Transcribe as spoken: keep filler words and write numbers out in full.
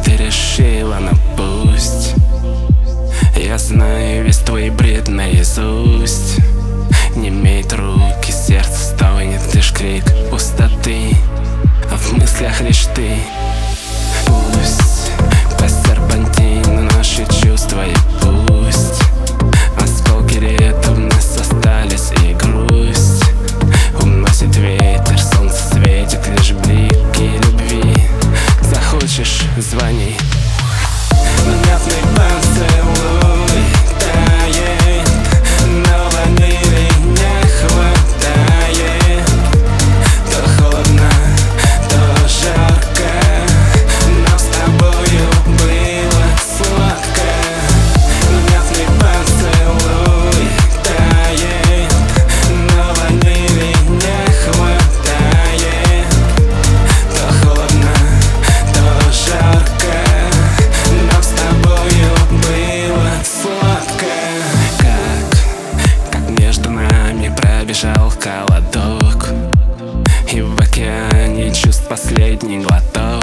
ты решила, но пусть. Я знаю весь твой бред наизусть. Не имеет руки, сердце стонет лишь крик пустоты, а в мыслях лишь ты. Пусть по серпантину наши чувства, и пусть осколки лета в нас остались, и грусть уносит ветер, солнце светит лишь блики любви. Захочешь — звони. Внезапный поцелуй тает, но ванили не хватает. То холодно, то жарко, но с тобою было сладко. Внезапный поцелуй тает, но ванили не хватает. То холодно, то жарко, но с тобою было сладко. Как, как между нами пробежал холодок, и в океане чувств последний глоток.